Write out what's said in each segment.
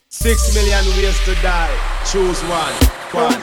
6 million ways to die. Choose one.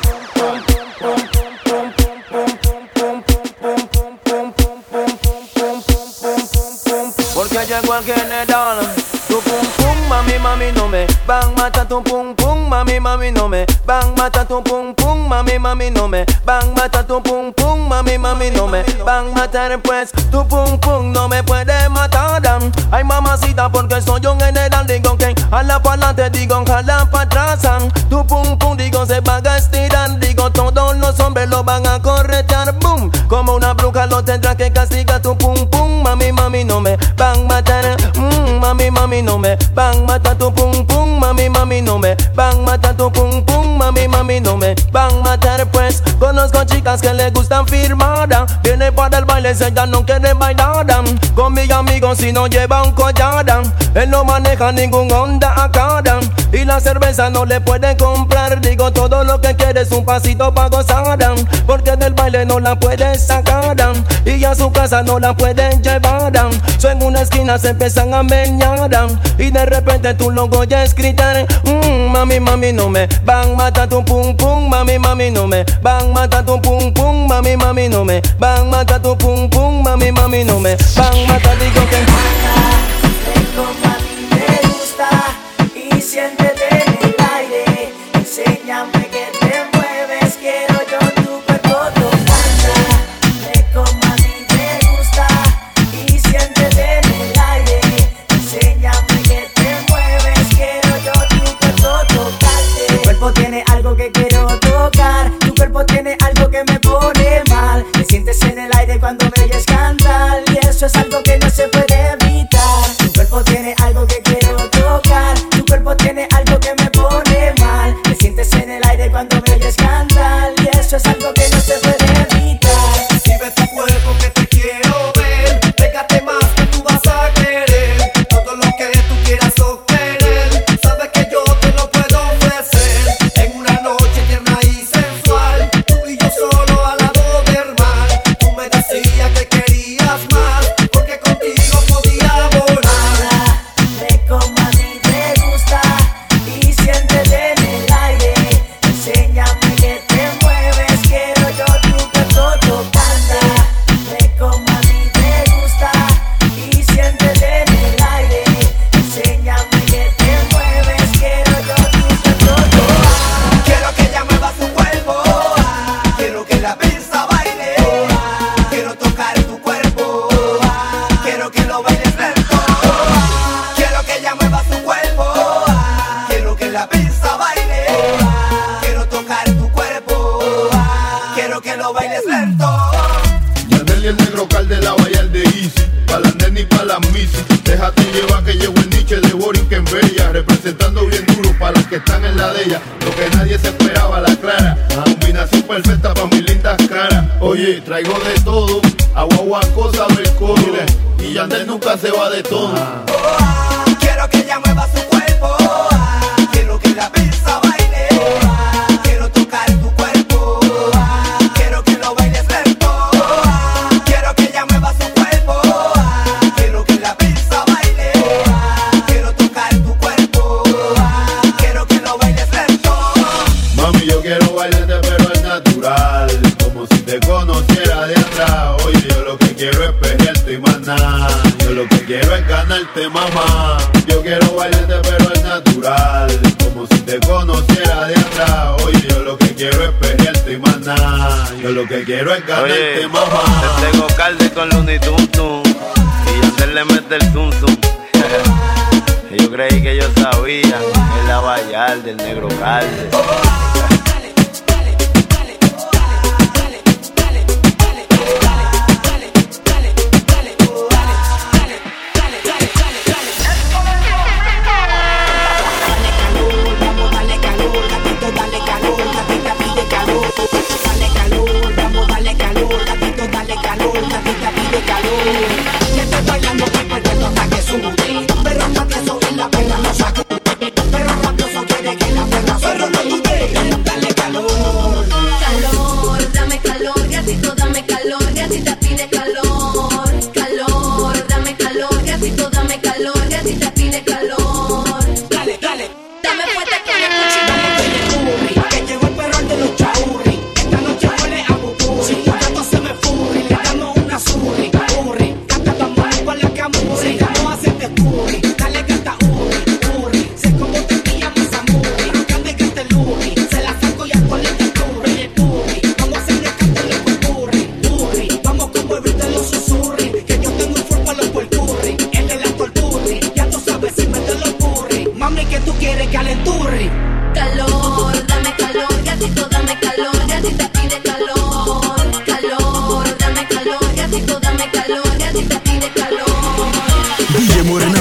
Porque llegó el general. Tu pum pum, mami, mami, no me van mata tu pum pum, mami, mami, no me van mata tu pum pum, mami, mami, no me van mata tu pum pum, mami, mami, no me van matar, pues tu pum pum no me puede matar. Ay, mamacita, porque soy un general, digo que jala para adelante, digo jala para atrás. Tu pum pum, digo se va a estirar, digo todos los hombres lo van a corretear, boom. Como una bruja lo tendrá que castigar tu pum pum, mami, mami, no me van matar, mami, mami, no me van matar tu pum pum, mami, mami, no me van matar tu pum pum, mami, mami, no me van matar, pues conozco chicas que les gustan firmar, viene para el baile, ella no quiere bailar, con mis amigos si no lleva un collar, él no maneja ningún Honda acá, y la cerveza no le puede comprar, digo todo lo que quiere es un pasito para gozar, porque del baile no la puede sacar, y a su casa no la pueden llevar, so en una esquina se empiezan a meñar, y de repente tú lo oyes gritar, mami, mami, no me van matar tu pum pum, mami, mami, no me van matar tu pum pum, mami, mami, no me van matar tu pum pum, mami, mami, no me van matar, digo que como a mí me gusta y siéntete en el aire, enséñame que te mueves, quiero yo tu cuerpo tocando, como a mí me gusta y siéntete en el aire, enséñame que te mueves, quiero yo tu cuerpo tocarte. Tu cuerpo tiene algo que quiero tocar, tu cuerpo tiene algo que me pone mal, te sientes en el aire cuando me oyes cantar, y eso es algo que no se puede evitar. Tu cuerpo tiene algo que quiero tocar, tu cuerpo tiene algo que me pone mal, te sientes en el aire cuando me oyes cantar, y eso es algo que no se puede evitar. Si ves tu cuerpo que te quiero ver, pégate más que tú vas a querer, todo lo que tú quieras obtener, sabes que yo te lo puedo ofrecer, en una noche tierna y sensual, tú y yo solo al lado del mar, tú me decías que querías más, porque contigo podía volar. Ve como a mí te gusta y siéntete en el aire, enséñame que te mueves, quiero yo tu cuerpo tocando. Ve como a mí te gusta y siéntete en el aire, enséñame que te mueves, quiero yo tu cuerpo tocando. Quiero que ella mueva su cuerpo, quiero que la pista baile, quiero tocar tu cuerpo, quiero que lo bailes lento. Quiero que ella mueva su cuerpo, quiero que la pista baile, quiero tocar tu cuerpo, quiero que lo bailes lento. Yandel y el negro cal de la valla de Easy, pa' la nena y pa' la misi. Déjate llevar que llevo el niche de Borinquen Bella, representando bien duro para los que están en la de ella. Lo que nadie se esperaba, la clara, combinación perfecta pa' mis lindas caras. Oye, traigo de todo, agua, cosa del codo, y Yandel nunca se va de todo. Quiero que ella mueva su cuerpo, quiero que la pista baile, quiero tocar tu cuerpo, quiero que lo bailes lento. Quiero que ella mueva su cuerpo, quiero que la pista baile, quiero tocar tu cuerpo, quiero que lo bailes lento. Mami, yo quiero bailarte pero es natural, como si te conociera de atrás. Oye, yo lo que quiero es pelearte y más nada, yo lo que quiero es ganarte, mamá. Yo quiero bailarte pero es natural, como si te conociera de atrás. Oye, yo lo que quiero es pelearte y más nada, yo lo que quiero es ganarte, oye, mamá. te tengo calde con Looney Tum Tum y Yandel le mete el tum tum. Yo creí que yo sabía, es la Vallar del negro calde. Y estoy bailando que el cuerpo hasta que sube, pero no pienso en la perra no sacude, pero rabioso quiere que la perra solo lo dude. Gatito, dame calor, gatita pide calor. DJ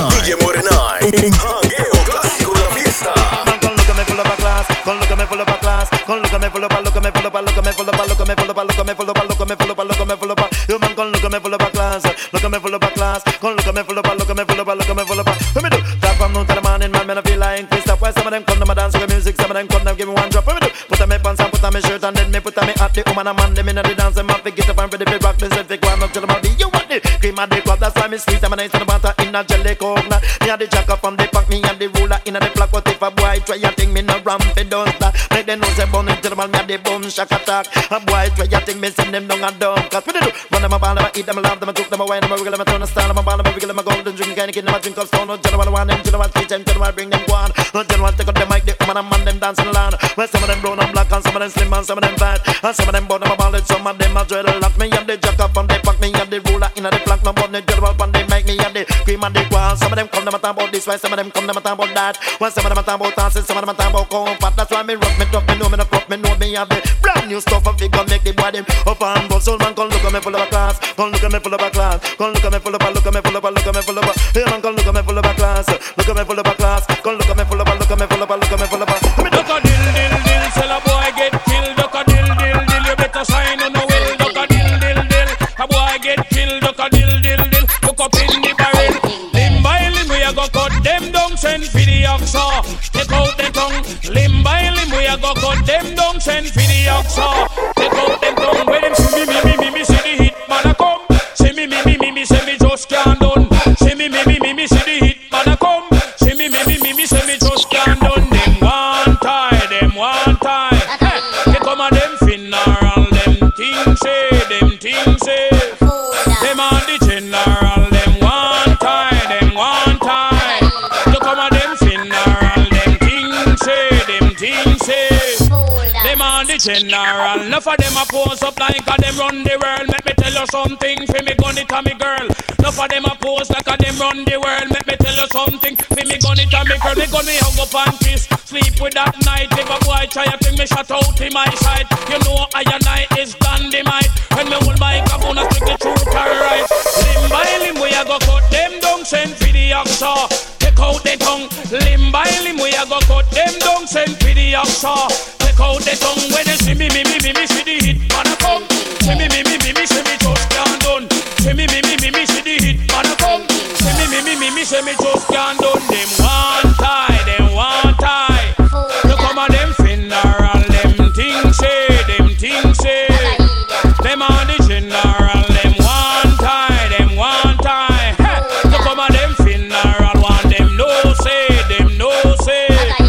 Morenay en Jangueo Clásico de la Fiesta. Con lo que me full up a class, con lo que me full up a class, con lo que me full up a, lo que me full up a, lo que me full up a, lo que me full up a, lo que me full up a, lo que me full up a, lo que me full up a. You man con lo que me full up a class, lo que me full up a class, con lo que me full up a, lo que me full up a, lo que me full up a. Let me do that from noon to the morning, man. I feel like Christoph. Why some of them come to my dance with music, some of them come to give me one drop. Let me do put on my pants and put on my shirt and then me put on me hat. The woman and man them inna the dance, them have to get up and ready for rock. This if they go on up to the body, you want it? Cream of the crop, that's why me sweet. I'm a nice to the butter in a jelly coconut. Me and the jacker from the pack, me and the ruler in the block. But if a boy try a thing, me no ramp it don't stop. Make them know say bun into the man, me and the bun shock attack. A boy try a thing, me send them down a dumb. Cause what they do? Run them a ball, them a eat them, a laugh them, a took them a wine, them a wiggle, them a turn a style, them a ball, them a wiggle, them a golden drink, kind of kid, them a drink of stone. No general one, them general teach them, general bring them one. No general take out the mic, the woman and man, them dancing land. Well, some of them brown and black, and some of them slim, and some of them fat, and some of them bone, them a ball, some of them a dreadlock. Me and the jacker from the pack, me and the ruler in the flank, no bun, the general one, they make me and the cream and the grass. Some of them come, them a talk about this, while some of them come, them a talk about that. When some of them a talk about dancing, some of them a talk about comfort. That's why me rock, me tough, me know me no crop, me know me have the brand new stuff of figure, make the boy them up and bust. Soul man, come look at me full of a class, come look at me full of a class, come look at me full of a, look at me full of a, look at me full of a. Hey man, come look at me full of a class, look at me full of a class, come look at me full of a, look at me full of a, look at me full of a. Duck a dill dill dill, tell a boy get killed. Duck a dill dill dill, you better sign on the will. Duck a dill dill dill, a boy get killed. Duck a dill dill dill, look up in the barrel. Limb by limb we a go cut them down, send for the oxa. Take out the tongue. Limb by limb we a go cut them down, send for the oxa. Take out them tongue. When them see me, see the hit man a come. See me, say me just can't done. See me, see the hit man a come. See me, say me just can't done. Them one tie, them one tie. Hey, they come a them funeral, them things say, them things say. Them a the general, them one tie, them one tie. They come a them funeral, them things say, them things say. Them a the general, enough of them a pose up like a them run the world. Let me tell you something, for me gun it a me girl. Enough of them a pose like a them run the world. Let me tell you something, for me gun it a me girl. Me gun me hug up and kiss, sleep with that night. If a boy try a thing, me shut out in my sight. You know I and I is dynamite. When me hold my cabana, speak the truth alright. Limb by limb we a go cut them down, send for the oxa. Take out the tongue. Limb by limb we a go cut them down, send for the oxa. Take out the tongue. When they see me, see the hit man a come. See me, see me just can't done. See me, see the hit man a come. See me, see me just can't done. Them one tie, them one tie. Look come on them funeral, them things say, them things say. Them on the general, them one tie, them one tie. Hey, look come on them funeral, one them no say, them no say.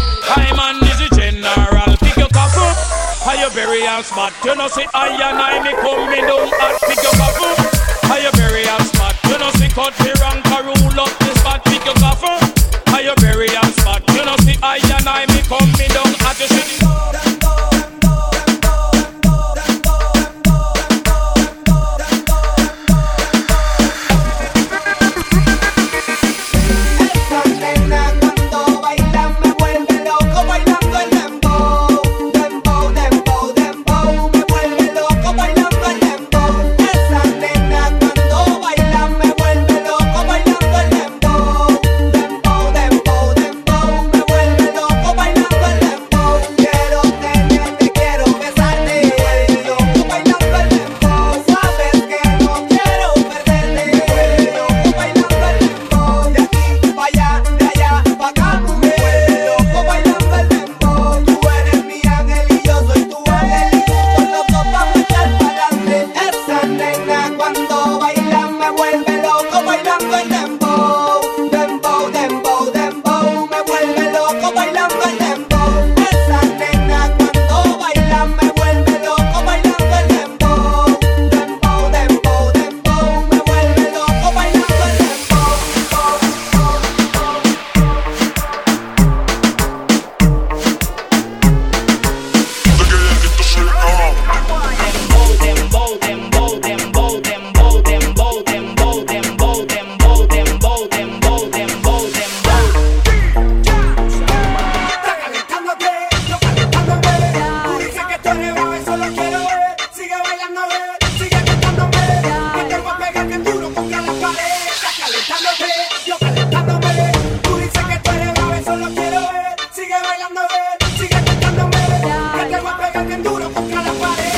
I man is the general, pick your cup up. Are you burial spot? You know see I and I me coming down at pick your cup up. Are you burial spot? You know see cut the rank a rule up the spot, pick your cup up. Are you burial spot? You know see I and I me coming down at the city. Dembow, dembow, dembow, me vuelve loco bailando el dembow. contra la pared, está calentándote, yo calentándome. Tú dices que tú eres bravo, eso lo quiero ver. Sigue bailando, ver, sigue tentándome. Que te voy a pegar bien duro contra la pared.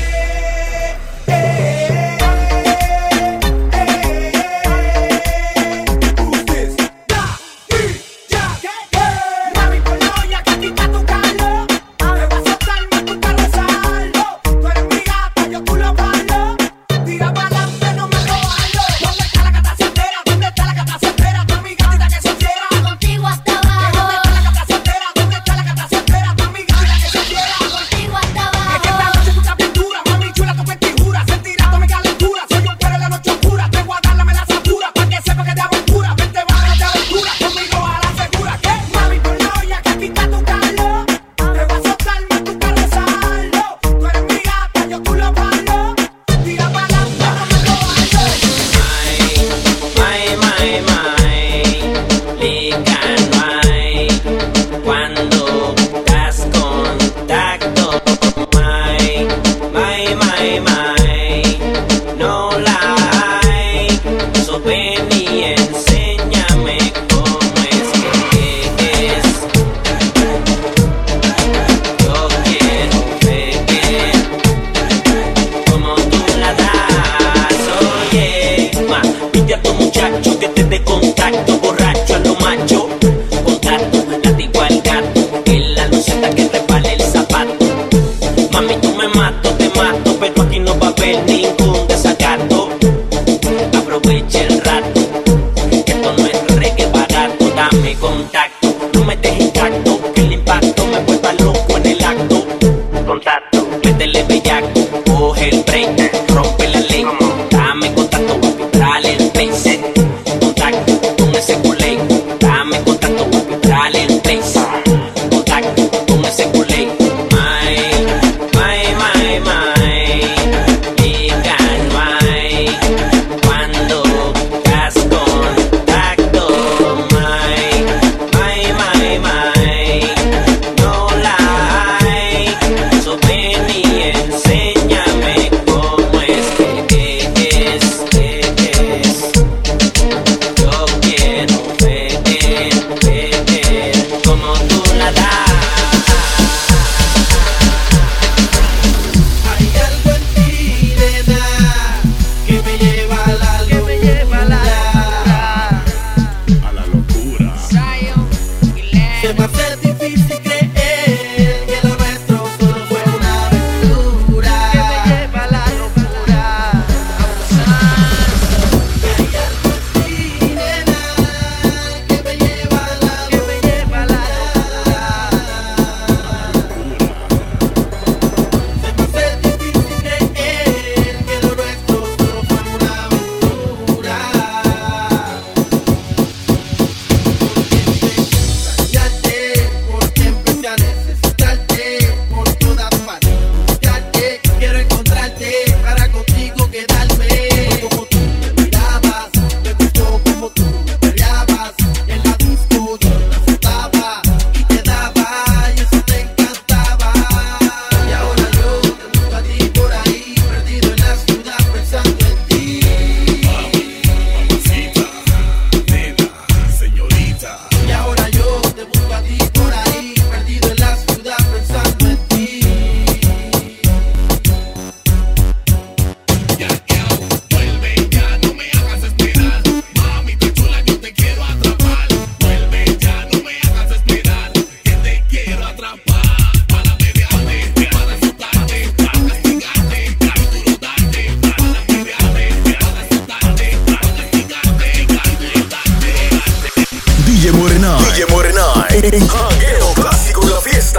DJ Morena en Jangueo Clásico La Fiesta.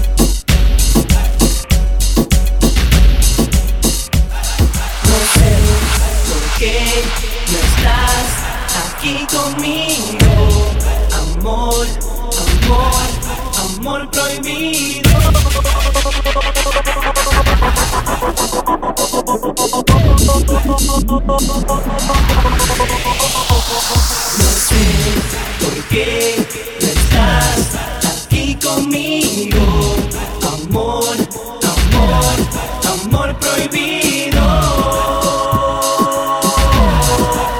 No sé por qué no estás aquí conmigo. Amor, amor, amor prohibido. No sé por qué no estás aquí conmigo. Amor, amor, amor prohibido.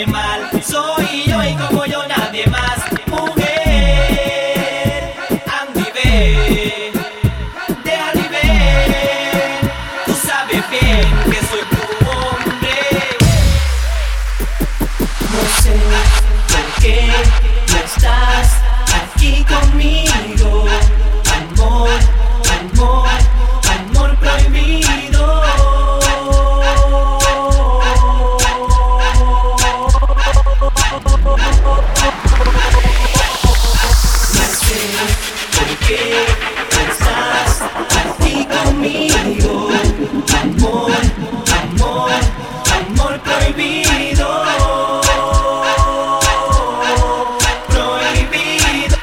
hace mal. Soy yo y como yo nadie más. Mujer, Andy ve, déjale ver. Tú sabes bien que soy tu hombre. No sé por qué no estás aquí conmigo. Amor, amor, amor prohibido. No sé por qué no estás aquí conmigo. Amor, amor, amor prohibido. Prohibido.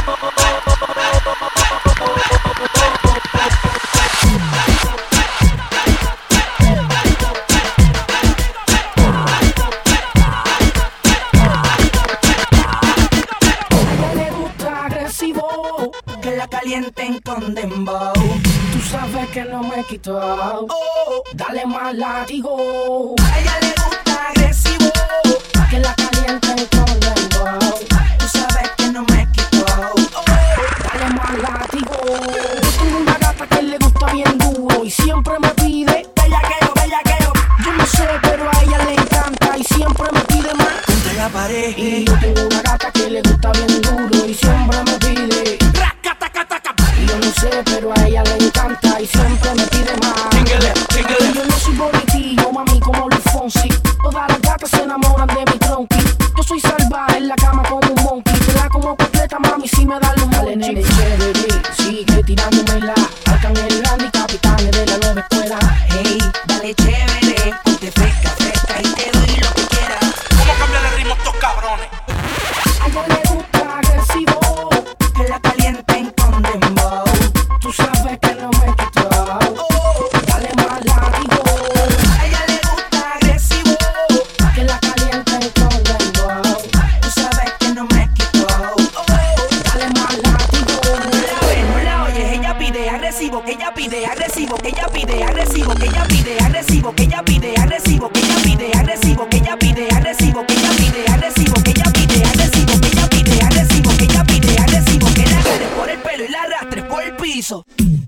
Le gusta agresivo, que la calienten con dembow. Tú sabes que no me quito. Dale más látigo. A ella le gusta agresivo, que la calienten con dembow. Tú sabes que no me quito. Dale más látigo. Yo tengo una gata que le gusta bien duro y siempre me pide bellaqueo, bellaqueo. Yo no sé, pero a ella le encanta y siempre me pide más. Contra la pared. Y yo tengo una gata que le gusta bien duro y siempre me pide. Y yo no sé, pero a ella le encanta y siempre me pide más. Y yo no soy bonitillo, mami, como Luis Fonsi. Todas las gatas se enamoran de mi tronqui. Yo soy salvaje en la cama como un monkey. Te la como completa, mami, si me da los monchi. Dale, nene, chévere, sigue tirándomela. Arcángel Randy, capitanes de la nueva escuela. Hey, dale chévere, ponte fresca, fresca y te doy lo que quieras. ¿Cómo cambiar el ritmo a estos cabrones? A ella le gusta agresivo, Que la calienten con dembow. tú sabes que no me quito. Dale más látigo. A ella le gusta agresivo. Que la calienten con dembow. Tú sabes que no me quito. Dale más látigo. La ves, no la oyes, ella pide agresivo, que ella pide agresivo, que ella pide agresivo, que ella pide agresivo, que ella pide agresivo, que ella pide agresivo, que ella pide agresivo, que ella pide agresivo, que ella pide agresivo, que ella pide agresivo, que ella pide agresivo, que la agarres por el pelo y la arrastres por el piso.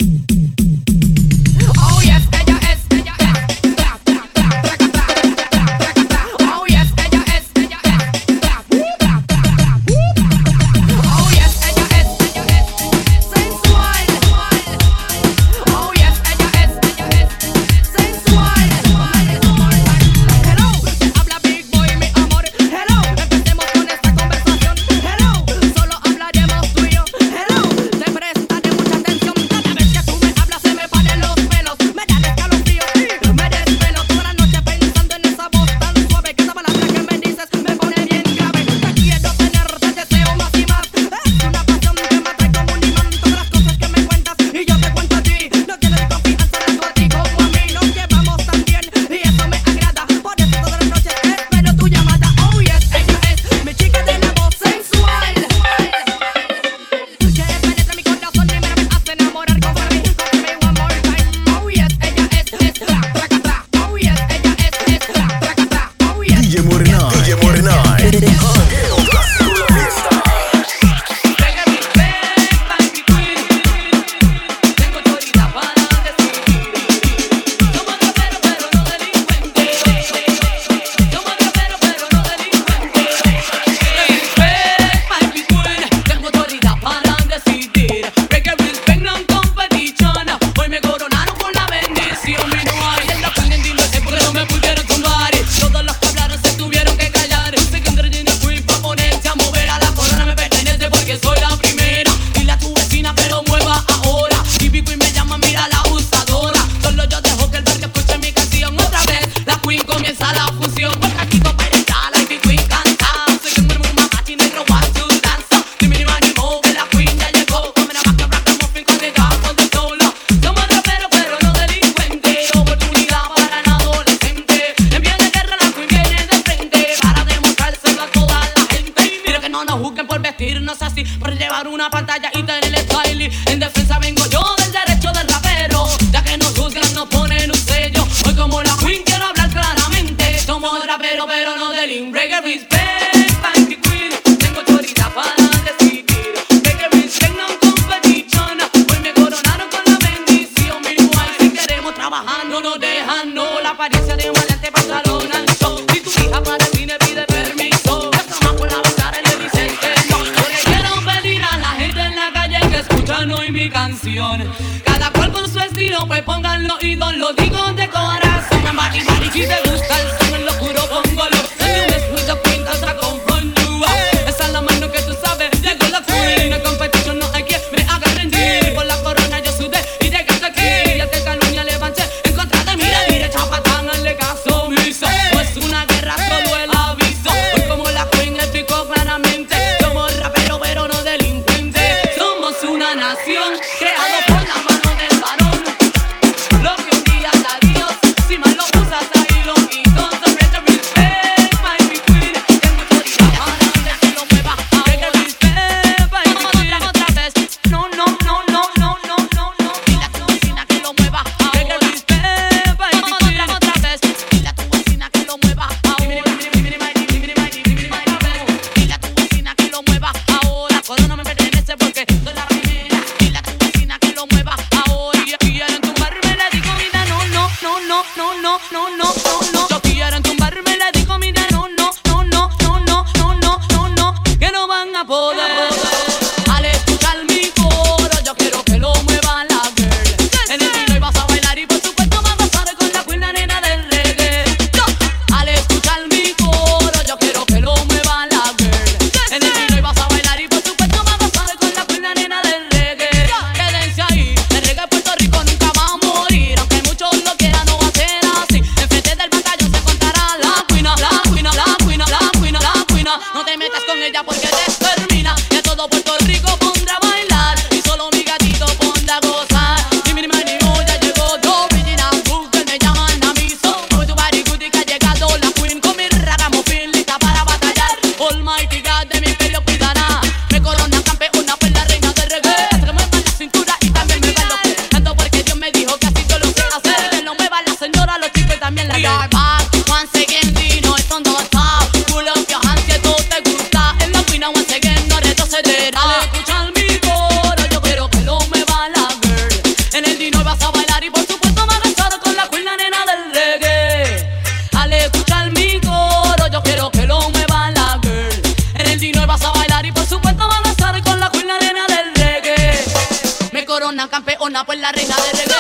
Oh yes, ella es, ella es. Oh yes, ella es, ella es. Oh yes, ella es, ella es. Sensual. Oh yes, ella es, ella es. Sensual. Hello, habla Big Boy, mi amor. Hello, empecemos con esta conversación. Hello, solo hablaremos tú y yo. Hello, te prestaré mucha atención. Cada vez que tú me hablas se me paran los pelos. Me da escalofrío y me desvelo toda la noche pensando en esa voz tan suave. Que esa palabra que me dices me pone bien grave. Te quiero tener, te deseo más y más. Es una pasión que me atrae como un imán. Todas las cosas que me cuentas y yo te cuento a ti. No tienes confianza tanto a ti como a mí. Nos llevamos tan bien y eso me agrada. Por eso todas las noches espero tu llamada. Oh yes, ella es mi chica de la voz sensual. Que penetra mi corazón y me hace enamorar. Confirme one more time. Oh yes, ella es tracatra. Oh yes, ella es tracatra. Oh yes. DJ Morenay. DJ Morenay. Jangueo Clásico La Fiesta. Tengo autoridad para decidir. Somos raperos pero no delincuentes. Somos raperos pero no delincuentes. Respect my people. Tengo autoridad para decidir. Reggae respect non competition. Hoy me coronaron con la bendición. Y no hay en la pena en dilo porque no me pudieron tumbar. Todos los que hablaron se tuvieron que callar. Sé que entre lleno fui pa' ponerte a mover. A la corona me pertenece porque soy la primera. Dile a tu vecina pero mueva ahora. Y Big Queen me llama, mira la abusadora. Solo yo dejo que el barrio escuche mi canción. Otra vez la Queen comienza la fusión. Porque aquí todo perental y Big Queen canta. Soy un murmur mamachi negro watch to dance. Dime ni más ni mo que la Queen ya llegó. Comen a vaca, braca, muffin con the gas on the solo. Somos raperos pero no delincuentes. Oportunidad para el adolescente. En pie de guerra la Queen viene de frente. Para demostrárselo a toda la gente. Y mira que no nos juzguen por vestirnos así. Por llevar una pantalla y tener el style. En defensa vengo yo del derecho del rapero. Ya que nos juzgan nos ponen un sello. Hoy como la Queen quiero hablar claramente. Somos raperos pero no delincuentes. reggae, reggae respect, Panty Queen. Tengo chorita para decidir. Reggae respect, no competition. Hoy me coronaron con la bendición. Mi igual si queremos trabajar, no nos dejan, no. La apariencia de maleante pantalón al show. Si tu hija para el cine pide permiso, estamos por la ventana y le dicen que no. Porque quiero pedir a la gente en la calle que escuchan hoy mi canción. Cada cual con su estilo, pues pónganlo y lo digo de corazón. Bari, bari, si te gusta el son, en lo juro, póngalo. En un escudo pinta con fondue. Esa es la mano que tú sabes, llegó la queen. En competition no hay quien me haga rendir. Por la corona yo sudé y llegué hasta aquí. Ya te calumnia levanté en contra de mí. Derecha patán, hazle caso omiso. Pues una guerra solo el aviso. Hoy como la queen explicó claramente. Somos raperos pero no delincuentes. Somos una nación creado por la mano del varón. Lo que un día da Dios, si mal lo usas ahí lo quito. So reggae respect, my queen. Tengo chorita para que lo mueva. Reggae respect, my queen. Otra vez. No, no, no, no, no, no, no, no. Dile a tu vecina que lo mueva. Reggae respect, my queen. Otra vez. Dile a tu vecina que lo mueva. Dile a tu vecina que lo mueva. Ahora corona me pertenece porque soy la primera. Dile a tu vecina que lo mueva. Ahora quieren tumbarme, le digo mira no, no, no, no, no, no, no, no, no. Yo quieren tumbarme, le digo mira no, no, no, no, no, no, no, no, no, no, que no van a poder. Al escuchar mi coro, yo quiero que lo mueva la girl. En el vino y vas a bailar y por supuesto vas a pasar con la queen, la nena del reggae. Al escuchar mi coro, yo quiero que lo mueva la girl. En el vino y vas a bailar y por supuesto vas a pasar con la queen, la nena del reggae. Quédense ahí, el reggae de Puerto Rico nunca va a morir. Aunque muchos lo quieran, no va a ser así. Enfrente del batallón se contará la cuina, la cuina, la cuina, la cuina, la cuina. No te metas con ella porque te termina. Y a todo Puerto Rico pondrá a bailar. Y solo mi gatito pondrá a gozar. Y mi hermano ya llegó, yo original book, que me llaman a mí. So, muy tu body goodie que ha llegado la queen con mi ragamuffin lista para batallar. Almighty God de mi imperio cuidará. Me corona campeona, pues la reina del reggae. Que me mueva la cintura y también me va los pies. Tanto porque Dios me dijo que así yo lo sé hacer. Que lo mueva la señora, los chicos y también la. We are back, once again, Dino es on the top. Pull up your hands, que todo te gusta. En la quina once again, no retrocederá. Al escuchar mi coro, yo quiero que lo mueva la girl. En el Dino vas a bailar y por supuesto vas a estar con la queen, la nena del reggae. Al escuchar mi coro, yo quiero que lo mueva la girl. En el Dino vas a bailar y por supuesto vas a estar con la queen, la nena del reggae. Me corona campeona, pues la reina del reggae.